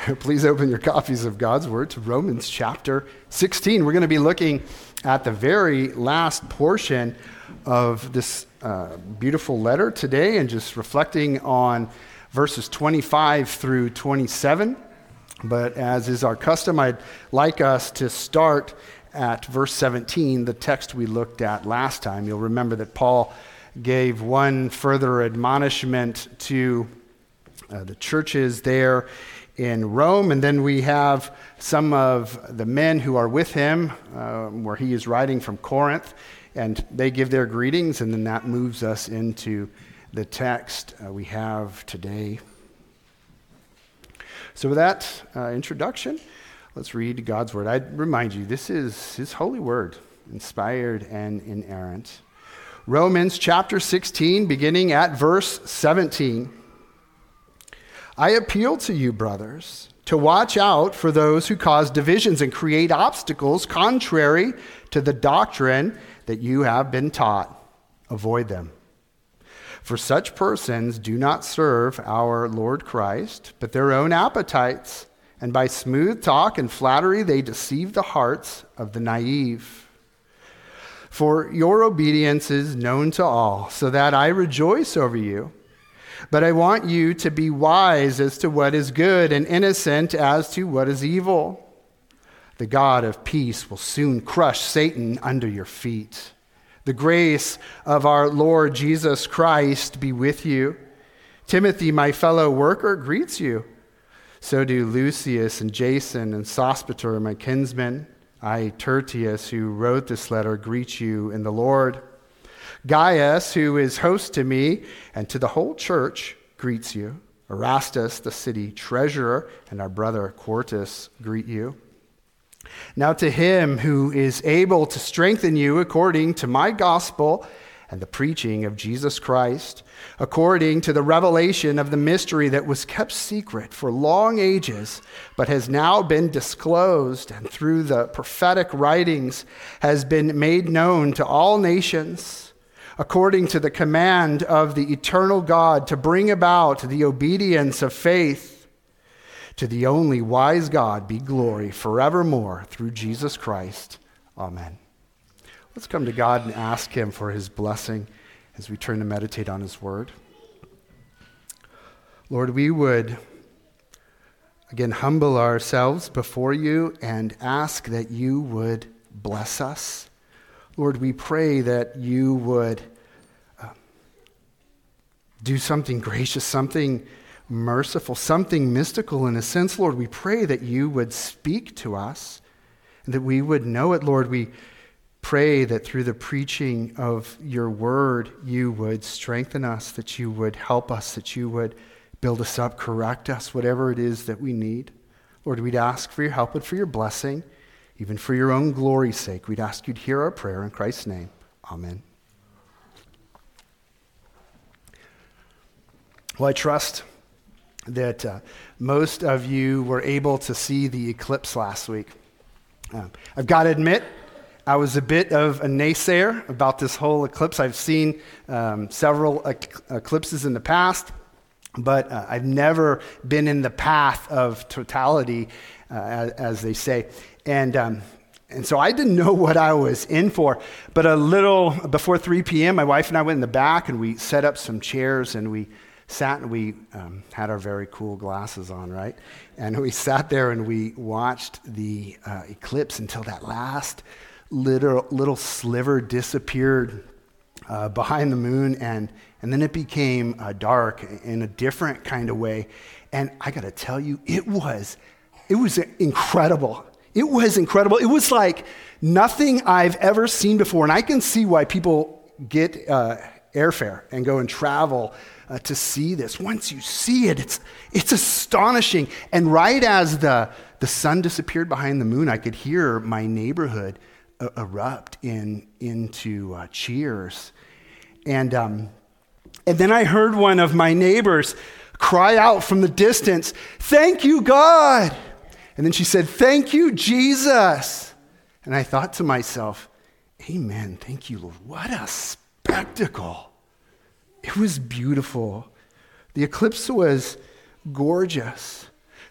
Please open your copies of God's Word to Romans chapter 16. We're going to be looking at the very last portion of this beautiful letter today and just reflecting on verses 25 through 27. But as is our custom, I'd like us to start at verse 17, the text we looked at last time. You'll remember that Paul gave one further admonishment to the churches there in Rome, and then we have some of the men who are with him, where he is writing from Corinth, and they give their greetings, and then that moves us into the text we have today. So with that introduction, let's read God's Word. I'd remind you, this is His holy Word, inspired and inerrant. Romans chapter 16, beginning at verse 17. I appeal to you, brothers, to watch out for those who cause divisions and create obstacles contrary to the doctrine that you have been taught. Avoid them. For such persons do not serve our Lord Christ, but their own appetites, and by smooth talk and flattery they deceive the hearts of the naive. For your obedience is known to all, so that I rejoice over you. But I want you to be wise as to what is good and innocent as to what is evil. The God of peace will soon crush Satan under your feet. The grace of our Lord Jesus Christ be with you. Timothy, my fellow worker, greets you. So do Lucius and Jason and Sospater, my kinsmen. I, Tertius, who wrote this letter, greet you in the Lord. Gaius, who is host to me and to the whole church, greets you. Erastus, the city treasurer, and our brother Quartus greet you. Now to him who is able to strengthen you according to my gospel and the preaching of Jesus Christ, according to the revelation of the mystery that was kept secret for long ages, but has now been disclosed, and through the prophetic writings has been made known to all nations, according to the command of the eternal God, to bring about the obedience of faith. To the only wise God be glory forevermore through Jesus Christ. Amen. Let's come to God and ask Him for His blessing as we turn to meditate on His Word. Lord, we would again humble ourselves before you and ask that you would bless us. Lord, we pray that you would do something gracious, something merciful, something mystical in a sense. Lord, we pray that you would speak to us and that we would know it. Lord, we pray that through the preaching of your word, you would strengthen us, that you would help us, that you would build us up, correct us, whatever it is that we need. Lord, we'd ask for your help and for your blessing. Even for your own glory's sake, we'd ask you to hear our prayer in Christ's name. Amen. Well, I trust that most of you were able to see the eclipse last week. I've got to admit, I was a bit of a naysayer about this whole eclipse. I've seen several eclipses in the past, but I've never been in the path of totality, as they say. And so I didn't know what I was in for. But a little before 3 p.m., my wife and I went in the back and we set up some chairs and we sat and we had our very cool glasses on, right? And we sat there and we watched the eclipse until that last little sliver disappeared behind the moon, and then it became dark in a different kind of way. And I got to tell you, it was incredible. It was incredible. It was like nothing I've ever seen before. And I can see why people get airfare and go and travel to see this. Once you see it, it's astonishing. And right as the sun disappeared behind the moon, I could hear my neighborhood erupt into cheers. And then I heard one of my neighbors cry out from the distance, "Thank you, God!" And then she said, "Thank you, Jesus." And I thought to myself, amen, thank you, Lord. What a spectacle. It was beautiful. The eclipse was gorgeous.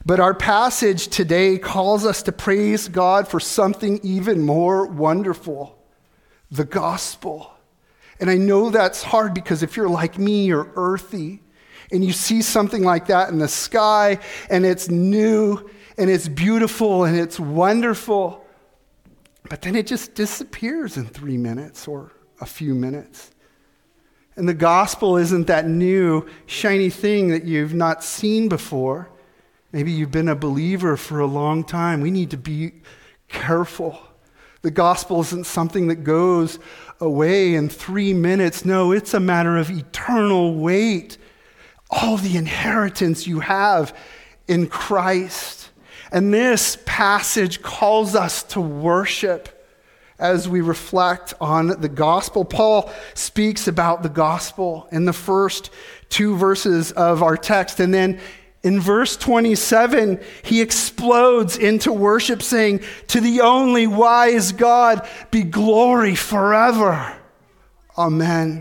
But our passage today calls us to praise God for something even more wonderful, the gospel. And I know that's hard because if you're like me, you're earthy, and you see something like that in the sky, and it's new, and it's beautiful, and it's wonderful, but then it just disappears in 3 minutes or a few minutes. And the gospel isn't that new, shiny thing that you've not seen before. Maybe you've been a believer for a long time. We need to be careful. The gospel isn't something that goes away in 3 minutes. No, it's a matter of eternal weight. All the inheritance you have in Christ. And this passage calls us to worship as we reflect on the gospel. Paul speaks about the gospel in the first 2 verses of our text. And then in verse 27, he explodes into worship, saying, "To the only wise God be glory forever. Amen."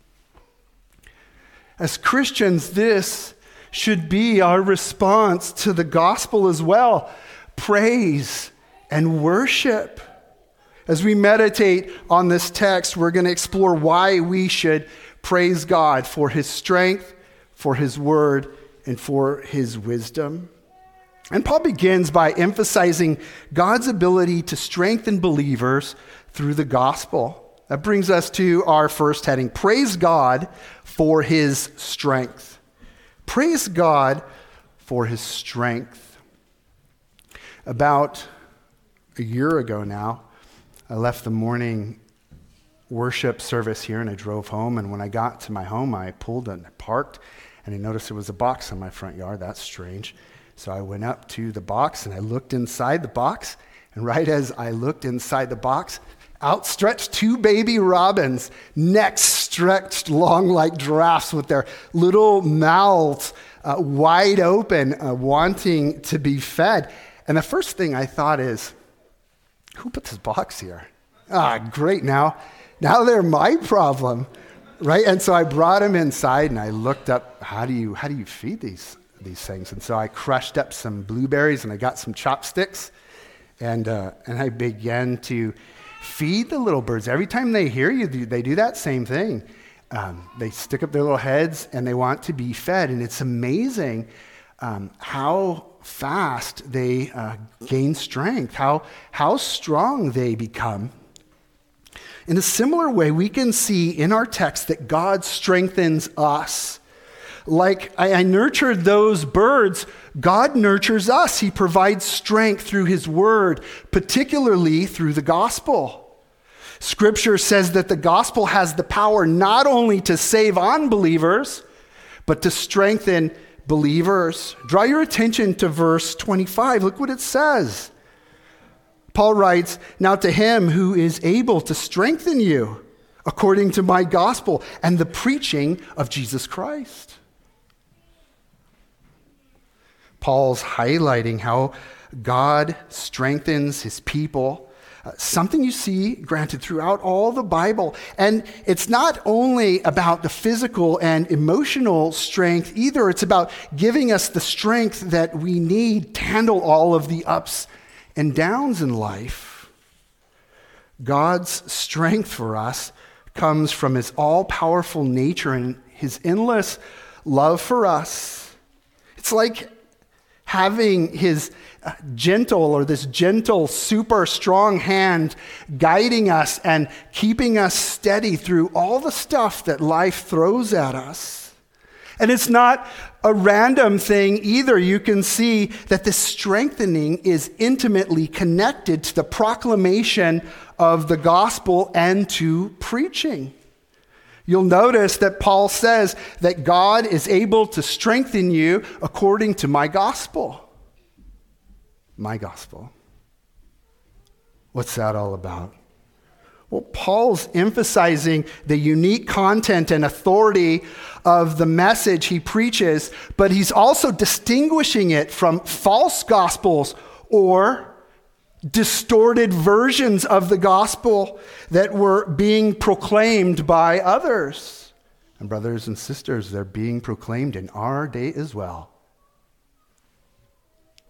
As Christians, this should be our response to the gospel as well. Praise and worship. As we meditate on this text, we're going to explore why we should praise God for his strength, for his word, and for his wisdom. And Paul begins by emphasizing God's ability to strengthen believers through the gospel. That brings us to our first heading: praise God for his strength. Praise God for his strength. About a year ago now, I left the morning worship service here and I drove home. And when I got to my home, I pulled and I parked and I noticed there was a box in my front yard. That's strange. So I went up to the box and I looked inside the box. And right as I looked inside the box, outstretched 2 baby robins, necks stretched long like giraffes with their little mouths wide open, wanting to be fed. And the first thing I thought is, who put this box here? Great, now they're my problem, right? And so I brought them inside and I looked up, how do you feed these things? And so I crushed up some blueberries and I got some chopsticks and I began to feed the little birds. Every time they hear you, they do that same thing. They stick up their little heads and they want to be fed. And it's amazing how fast they gain strength, how strong they become. In a similar way, we can see in our text that God strengthens us. Like I nurtured those birds, God nurtures us. He provides strength through his word, particularly through the gospel. Scripture says that the gospel has the power not only to save unbelievers, but to strengthen believers. Draw your attention to verse 25. Look what it says. Paul writes, "Now to him who is able to strengthen you according to my gospel and the preaching of Jesus Christ." Paul's highlighting how God strengthens his people. Something you see, granted, throughout all the Bible. And it's not only about the physical and emotional strength either. It's about giving us the strength that we need to handle all of the ups and downs in life. God's strength for us comes from his all-powerful nature and his endless love for us. It's like having his this gentle, super strong hand guiding us and keeping us steady through all the stuff that life throws at us. And it's not a random thing either. You can see that this strengthening is intimately connected to the proclamation of the gospel and to preaching. You'll notice that Paul says that God is able to strengthen you according to my gospel. My gospel. What's that all about? Well, Paul's emphasizing the unique content and authority of the message he preaches, but he's also distinguishing it from false gospels or distorted versions of the gospel that were being proclaimed by others. And brothers and sisters, they're being proclaimed in our day as well.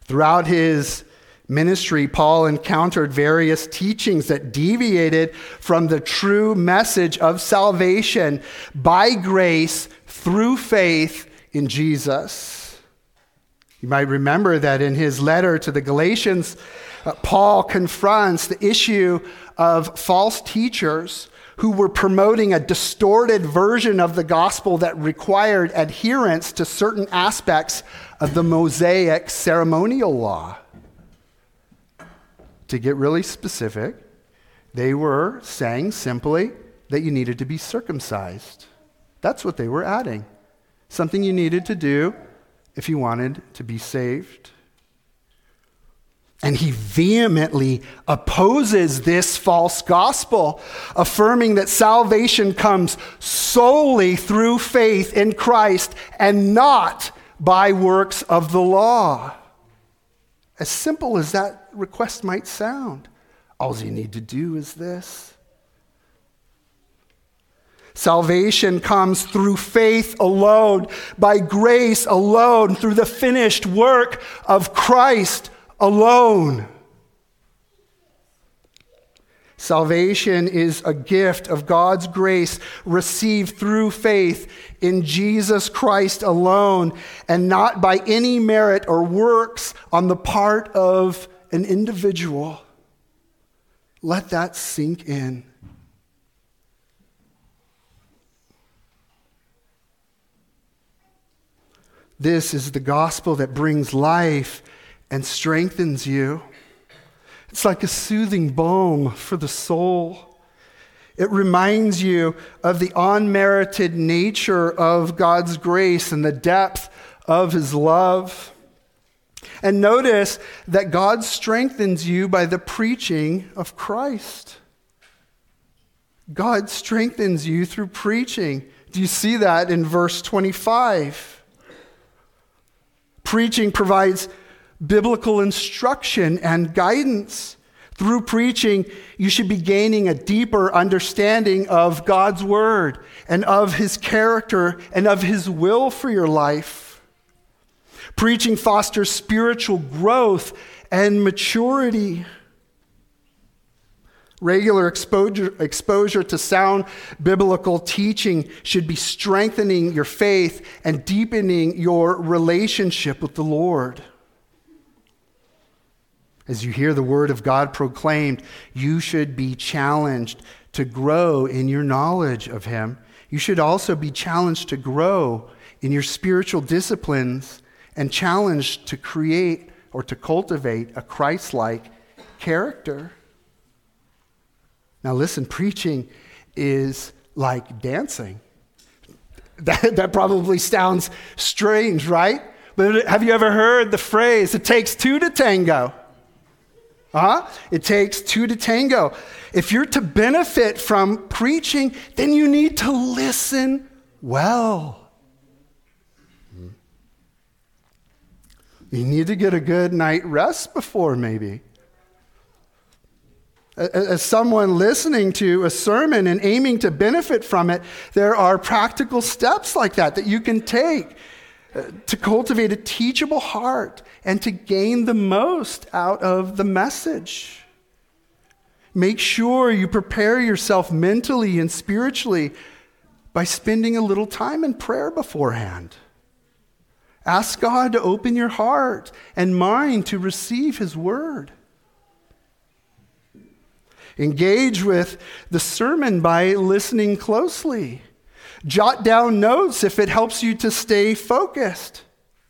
Throughout his ministry, Paul encountered various teachings that deviated from the true message of salvation by grace through faith in Jesus. You might remember that in his letter to the Galatians, Paul confronts the issue of false teachers who were promoting a distorted version of the gospel that required adherence to certain aspects of the Mosaic ceremonial law. To get really specific, they were saying simply that you needed to be circumcised. That's what they were adding. Something you needed to do if you wanted to be saved. And he vehemently opposes this false gospel, affirming that salvation comes solely through faith in Christ and not by works of the law. As simple as that request might sound, all you need to do is this. Salvation comes through faith alone, by grace alone, through the finished work of Christ alone. Salvation is a gift of God's grace received through faith in Jesus Christ alone, and not by any merit or works on the part of an individual. Let that sink in. This is the gospel that brings life and strengthens you. It's like a soothing balm for the soul. It reminds you of the unmerited nature of God's grace and the depth of his love. And notice that God strengthens you by the preaching of Christ. God strengthens you through preaching. Do you see that in verse 25? Preaching provides biblical instruction and guidance. Through preaching, you should be gaining a deeper understanding of God's word and of his character and of his will for your life. Preaching fosters spiritual growth and maturity. Regular exposure to sound biblical teaching should be strengthening your faith and deepening your relationship with the Lord. As you hear the word of God proclaimed, you should be challenged to grow in your knowledge of him. You should also be challenged to grow in your spiritual disciplines and challenged to create or to cultivate a Christ-like character. Now listen, preaching is like dancing. That probably sounds strange, right? But have you ever heard the phrase, it takes two to tango? It takes two to tango. If you're to benefit from preaching, then you need to listen well. You need to get a good night rest before, maybe. As someone listening to a sermon and aiming to benefit from it, there are practical steps like that you can take to cultivate a teachable heart and to gain the most out of the message. Make sure you prepare yourself mentally and spiritually by spending a little time in prayer beforehand. Ask God to open your heart and mind to receive his word. Engage with the sermon by listening closely. Jot down notes if it helps you to stay focused.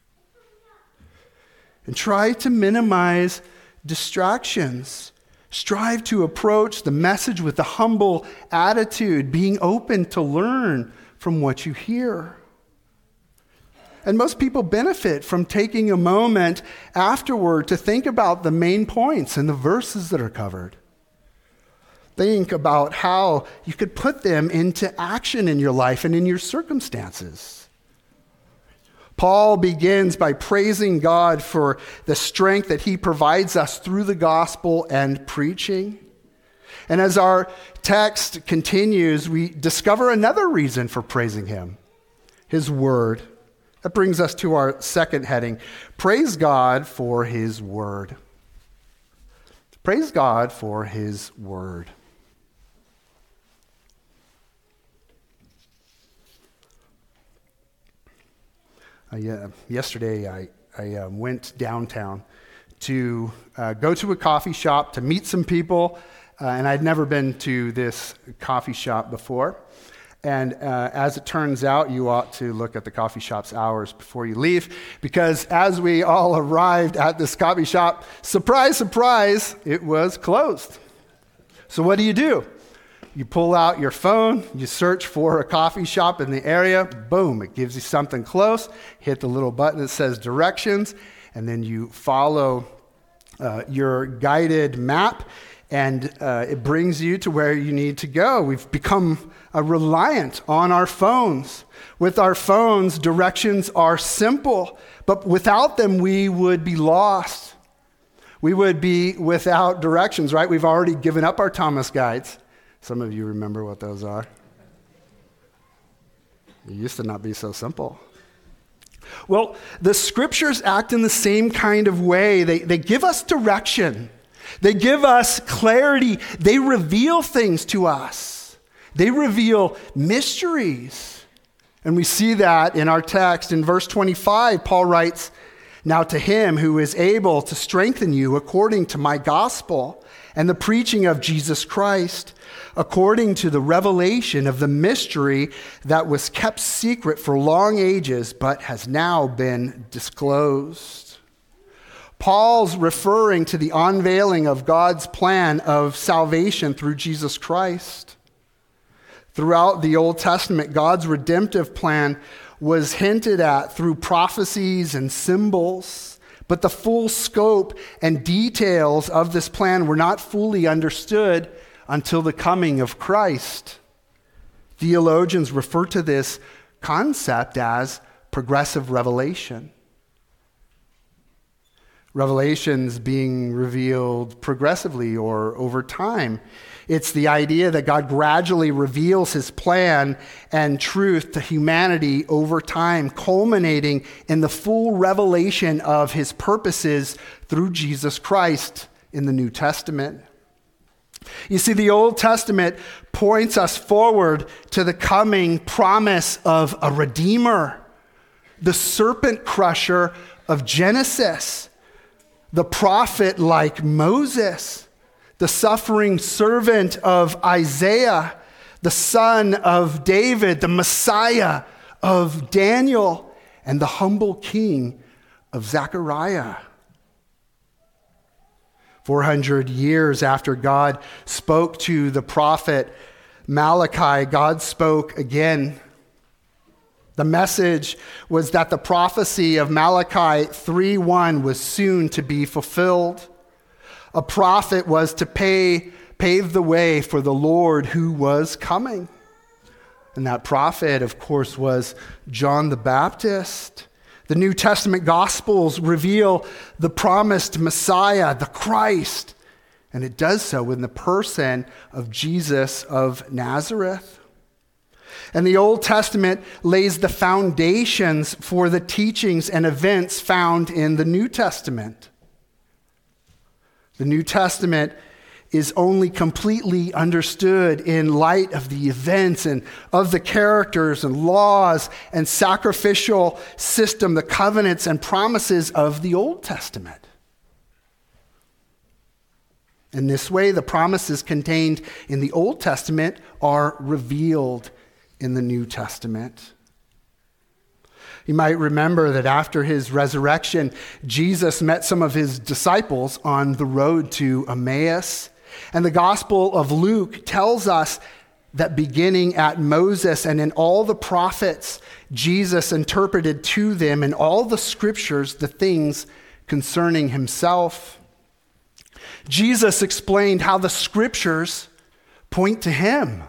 And try to minimize distractions. Strive to approach the message with a humble attitude, being open to learn from what you hear. And most people benefit from taking a moment afterward to think about the main points and the verses that are covered. Think about how you could put them into action in your life and in your circumstances. Paul begins by praising God for the strength that he provides us through the gospel and preaching. And as our text continues, we discover another reason for praising him, his word. That brings us to our second heading. Praise God for his word. Praise God for his word. Yesterday, I went downtown to go to a coffee shop to meet some people, and I'd never been to this coffee shop before. And as it turns out, you ought to look at the coffee shop's hours before you leave, because as we all arrived at this coffee shop, surprise, surprise, it was closed. So what do? You pull out your phone, you search for a coffee shop in the area, boom, it gives you something close, hit the little button that says directions, and then you follow your guided map, and it brings you to where you need to go. We've become reliant on our phones. With our phones, directions are simple, but without them, we would be lost. We would be without directions, right? We've already given up our Thomas guides. Some of you remember what those are. It used to not be so simple. Well, the scriptures act in the same kind of way. They give us direction. They give us clarity. They reveal things to us. They reveal mysteries. And we see that in our text. In verse 25, Paul writes, "Now to him who is able to strengthen you according to my gospel and the preaching of Jesus Christ, according to the revelation of the mystery that was kept secret for long ages, but has now been disclosed." Paul's referring to the unveiling of God's plan of salvation through Jesus Christ. Throughout the Old Testament, God's redemptive plan was hinted at through prophecies and symbols, but the full scope and details of this plan were not fully understood until the coming of Christ. Theologians refer to this concept as progressive revelation. Revelations being revealed progressively or over time. It's the idea that God gradually reveals his plan and truth to humanity over time, culminating in the full revelation of his purposes through Jesus Christ in the New Testament. You see, the Old Testament points us forward to the coming promise of a Redeemer, the serpent crusher of Genesis, the prophet like Moses, the suffering servant of Isaiah, the son of David, the Messiah of Daniel, and the humble king of Zechariah. 400 years after God spoke to the prophet Malachi, God spoke again. The message was that the prophecy of Malachi 3:1 was soon to be fulfilled. A prophet was to pave the way for the Lord who was coming. And that prophet, of course, was John the Baptist. The New Testament Gospels reveal the promised Messiah, the Christ, and it does so in the person of Jesus of Nazareth. And the Old Testament lays the foundations for the teachings and events found in the New Testament. The New Testament is only completely understood in light of the events and of the characters and laws and sacrificial system, the covenants and promises of the Old Testament. In this way, the promises contained in the Old Testament are revealed in the New Testament. You might remember that after his resurrection, Jesus met some of his disciples on the road to Emmaus. And the Gospel of Luke tells us that beginning at Moses and in all the prophets, Jesus interpreted to them in all the scriptures the things concerning himself. Jesus explained how the scriptures point to him.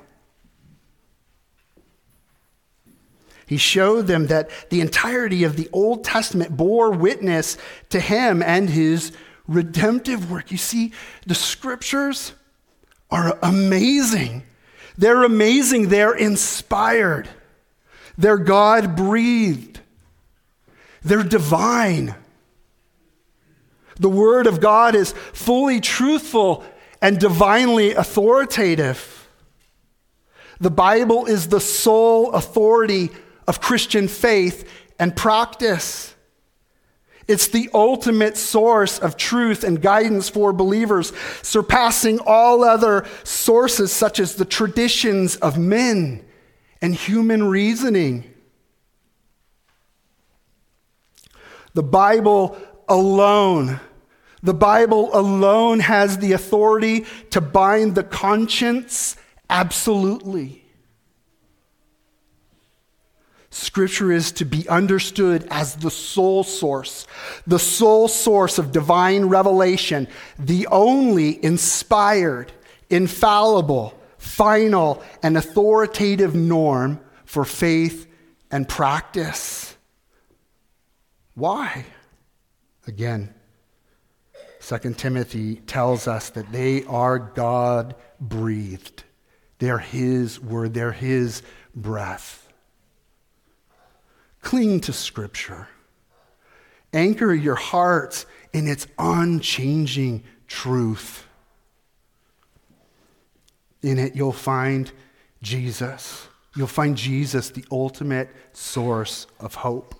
He showed them that the entirety of the Old Testament bore witness to him and his redemptive work. You see, the scriptures are amazing. They're amazing. They're inspired. They're God-breathed. They're divine. The Word of God is fully truthful and divinely authoritative. The Bible is the sole authority of Christian faith and practice. It's the ultimate source of truth and guidance for believers, surpassing all other sources such as the traditions of men and human reasoning. The Bible alone has the authority to bind the conscience absolutely. Scripture is to be understood as the sole source of divine revelation, the only inspired, infallible, final, and authoritative norm for faith and practice. Why? Again, 2 Timothy tells us that they are God-breathed. They're His word. They're His breath. Cling to Scripture. Anchor your hearts in its unchanging truth. In it, you'll find Jesus. You'll find Jesus, the ultimate source of hope.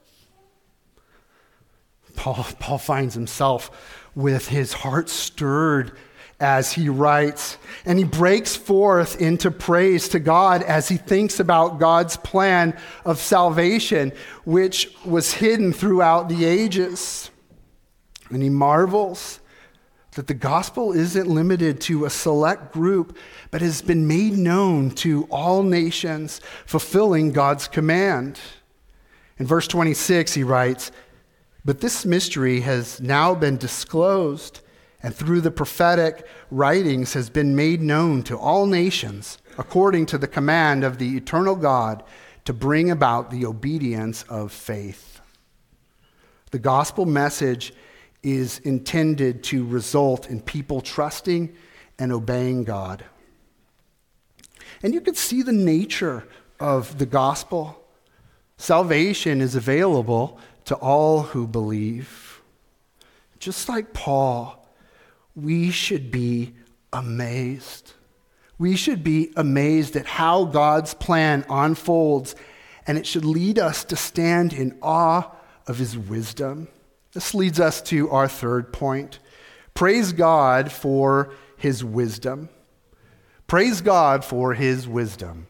Paul finds himself with his heart stirred as he writes, and he breaks forth into praise to God as he thinks about God's plan of salvation, which was hidden throughout the ages. And he marvels that the gospel isn't limited to a select group, but has been made known to all nations, fulfilling God's command. In verse 26, he writes, "But this mystery has now been disclosed, and through the prophetic writings has been made known to all nations, according to the command of the eternal God, to bring about the obedience of faith." The gospel message is intended to result in people trusting and obeying God. And you can see the nature of the gospel. Salvation is available to all who believe. Just like Paul, we should be amazed. We should be amazed at how God's plan unfolds, and it should lead us to stand in awe of His wisdom. This leads us to our third point. Praise God for His wisdom. Praise God for His wisdom.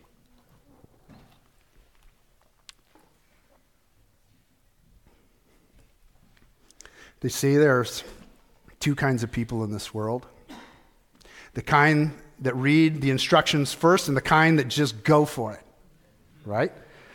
They say there's two kinds of people in this world. The kind that read the instructions first and the kind that just go for it, right?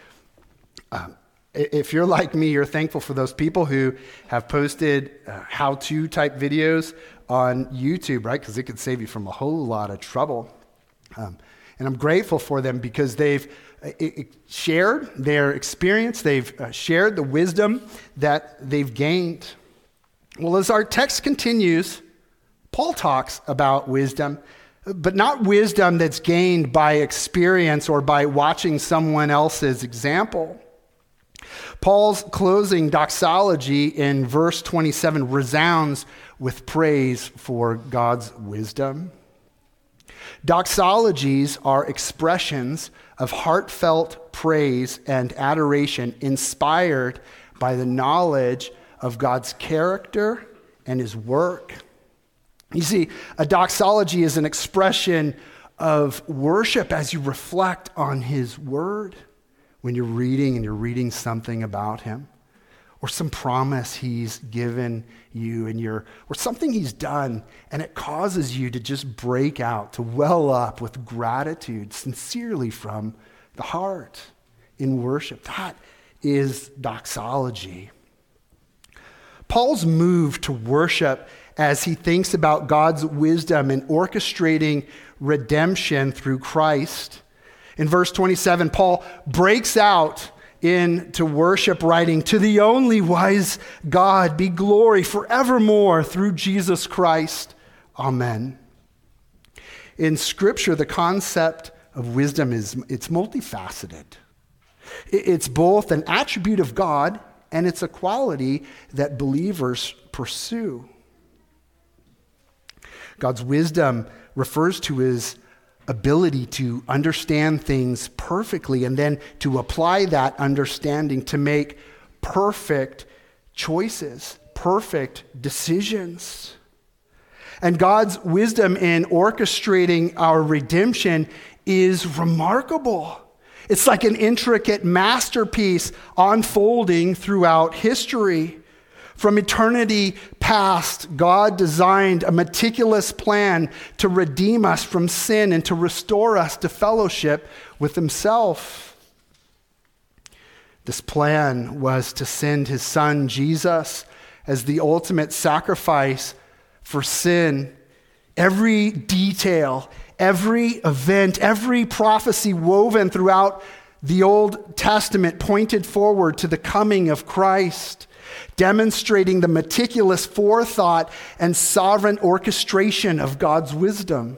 If you're like me, you're thankful for those people who have posted how-to type videos on YouTube, right? Because it could save you from a whole lot of trouble. And I'm grateful for them because they've shared their experience. They've shared the wisdom that they've gained. Well, as our text continues, Paul talks about wisdom, but not wisdom that's gained by experience or by watching someone else's example. Paul's closing doxology in verse 27 resounds with praise for God's wisdom. Doxologies are expressions of heartfelt praise and adoration inspired by the knowledge of God's character and His work. You see, a doxology is an expression of worship as you reflect on His word when you're reading something about Him, or some promise He's given you or something He's done, and it causes you to just break out, to well up with gratitude sincerely from the heart in worship. That is doxology. Paul's move to worship as he thinks about God's wisdom in orchestrating redemption through Christ. In verse 27, Paul breaks out into worship, writing, "To the only wise God be glory forevermore through Jesus Christ. Amen." In Scripture, the concept of wisdom it's multifaceted. It's both an attribute of God and it's a quality that believers pursue. God's wisdom refers to his ability to understand things perfectly and then to apply that understanding to make perfect choices, perfect decisions. And God's wisdom in orchestrating our redemption is remarkable. It's like an intricate masterpiece unfolding throughout history. From eternity past, God designed a meticulous plan to redeem us from sin and to restore us to fellowship with himself. This plan was to send his son Jesus as the ultimate sacrifice for sin. Every detail, every event, every prophecy woven throughout the Old Testament pointed forward to the coming of Christ, demonstrating the meticulous forethought and sovereign orchestration of God's wisdom.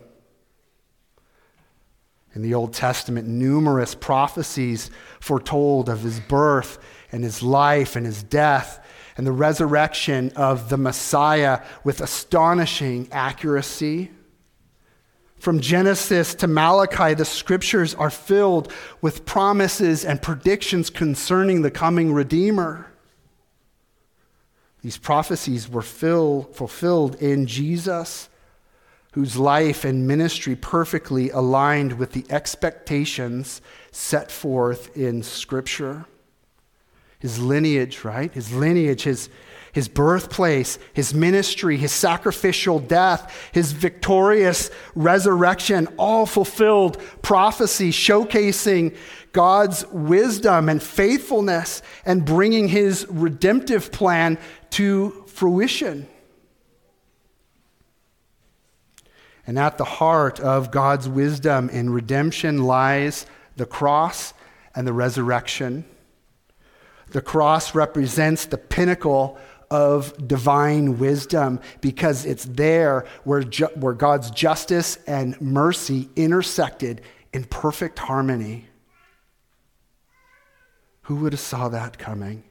In the Old Testament, numerous prophecies foretold of his birth and his life and his death and the resurrection of the Messiah with astonishing accuracy. From Genesis to Malachi, the scriptures are filled with promises and predictions concerning the coming Redeemer. These prophecies were fulfilled in Jesus, whose life and ministry perfectly aligned with the expectations set forth in Scripture. His lineage, right? His lineage, his birthplace, his ministry, his sacrificial death, his victorious resurrection, all fulfilled prophecy showcasing God's wisdom and faithfulness and bringing his redemptive plan to fruition. And at the heart of God's wisdom and redemption lies the cross and the resurrection. The cross represents the pinnacle of divine wisdom because it's there where God's justice and mercy intersected in perfect harmony. Who would have saw that coming?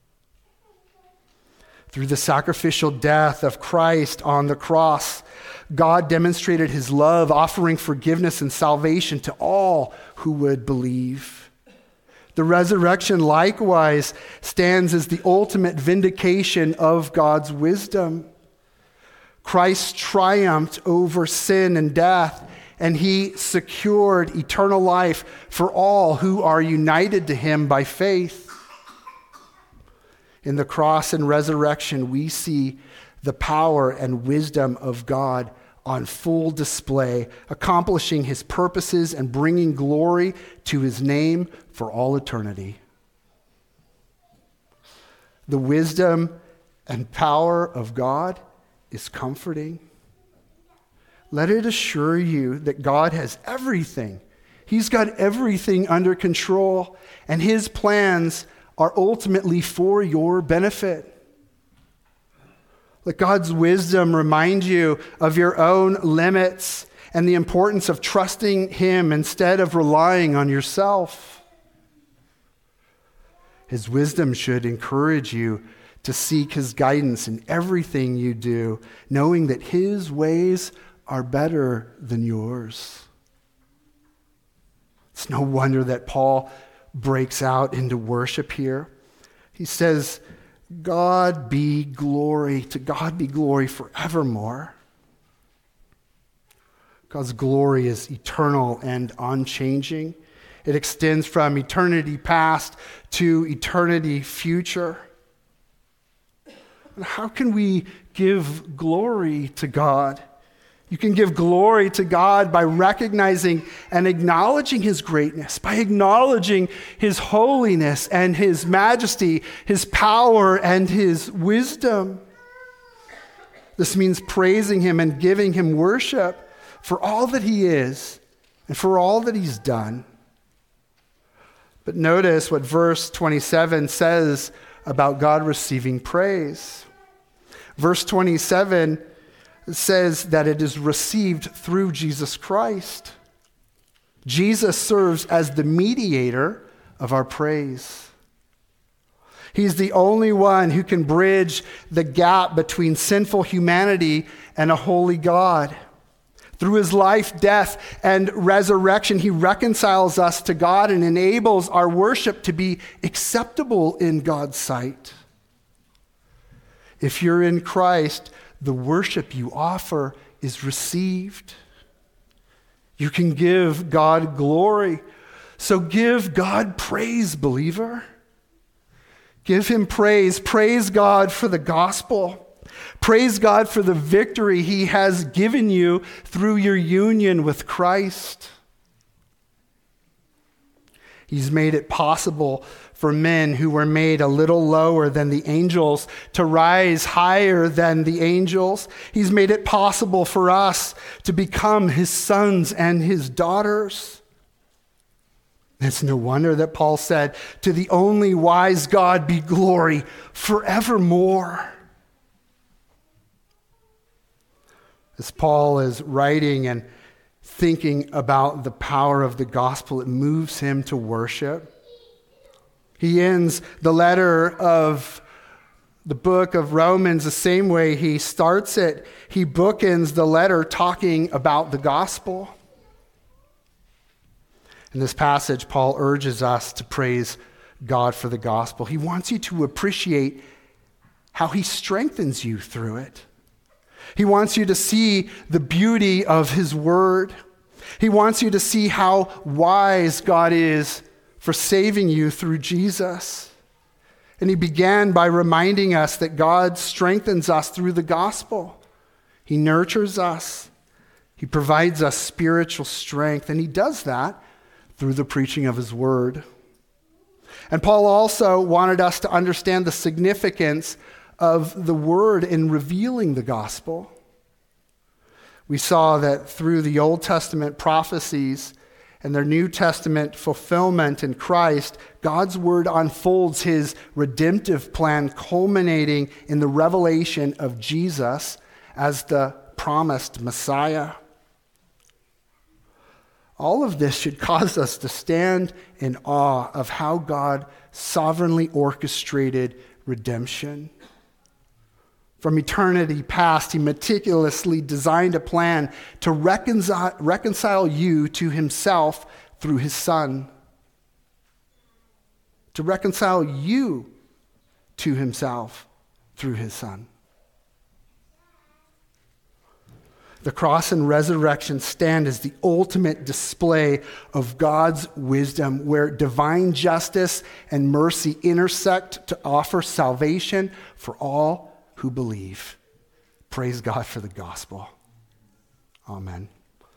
Through the sacrificial death of Christ on the cross, God demonstrated his love, offering forgiveness and salvation to all who would believe. The resurrection likewise stands as the ultimate vindication of God's wisdom. Christ triumphed over sin and death, and he secured eternal life for all who are united to him by faith. In the cross and resurrection, we see the power and wisdom of God on full display, accomplishing his purposes and bringing glory to his name for all eternity. The wisdom and power of God is comforting. Let it assure you that God has everything. He's got everything under control, and his plans are ultimately for your benefit. Let God's wisdom remind you of your own limits and the importance of trusting him instead of relying on yourself. His wisdom should encourage you to seek his guidance in everything you do, knowing that his ways are better than yours. It's no wonder that Paul breaks out into worship here. He says, to God be glory forevermore. God's glory is eternal and unchanging. It extends from eternity past to eternity future. And how can we give glory to God? You can give glory to God by recognizing and acknowledging his greatness, by acknowledging his holiness and his majesty, his power and his wisdom. This means praising him and giving him worship for all that he is and for all that he's done. But notice what verse 27 says about God receiving praise. Verse 27 says that it is received through Jesus Christ. Jesus serves as the mediator of our praise. He's the only one who can bridge the gap between sinful humanity and a holy God. Through his life, death, and resurrection, he reconciles us to God and enables our worship to be acceptable in God's sight. If you're in Christ, the worship you offer is received. You can give God glory. So give God praise, believer. Give him praise. Praise God for the gospel. Praise God for the victory he has given you through your union with Christ. He's made it possible for men who were made a little lower than the angels to rise higher than the angels. He's made it possible for us to become his sons and his daughters. It's no wonder that Paul said, "To the only wise God be glory forevermore." As Paul is writing and thinking about the power of the gospel, it moves him to worship. He ends the letter of the book of Romans the same way he starts it. He bookends the letter talking about the gospel. In this passage, Paul urges us to praise God for the gospel. He wants you to appreciate how he strengthens you through it. He wants you to see the beauty of his word. He wants you to see how wise God is for saving you through Jesus. And he began by reminding us that God strengthens us through the gospel. He nurtures us. He provides us spiritual strength, and he does that through the preaching of his word. And Paul also wanted us to understand the significance of the word in revealing the gospel. We saw that through the Old Testament prophecies and their New Testament fulfillment in Christ, God's word unfolds his redemptive plan, culminating in the revelation of Jesus as the promised Messiah. All of this should cause us to stand in awe of how God sovereignly orchestrated redemption. From eternity past, he meticulously designed a plan to reconcile you to himself through his Son. To reconcile you to himself through his Son. The cross and resurrection stand as the ultimate display of God's wisdom, where divine justice and mercy intersect to offer salvation for all who believe. Praise God for the gospel. Amen.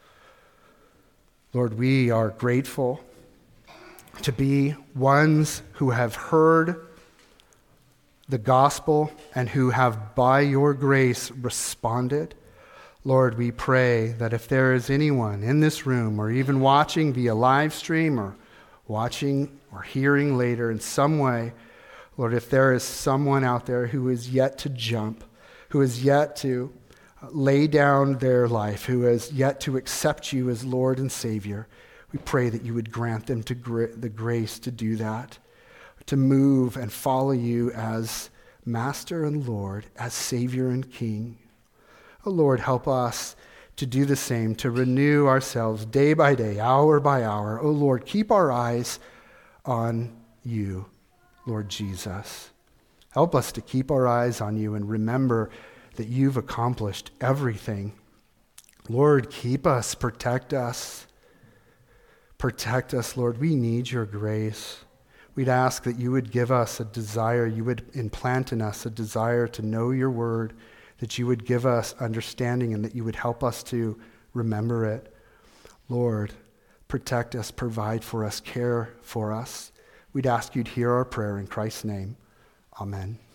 Lord, we are grateful to be ones who have heard the gospel and who have, by your grace, responded. Lord, we pray that if there is anyone in this room or even watching via live stream or watching or hearing later in some way, Lord, if there is someone out there who is yet to jump, who is yet to lay down their life, who has yet to accept you as Lord and Savior, we pray that you would grant them the grace to do that, to move and follow you as Master and Lord, as Savior and King. Oh Lord, help us to do the same, to renew ourselves day by day, hour by hour. Oh Lord, keep our eyes on you, Lord Jesus. Help us to keep our eyes on you and remember that you've accomplished everything. Lord, keep us, protect us. Protect us, Lord. We need your grace. We'd ask that you would give us a desire, you would implant in us a desire to know your word, that you would give us understanding and that you would help us to remember it. Lord, protect us, provide for us, care for us. We'd ask you to hear our prayer in Christ's name. Amen.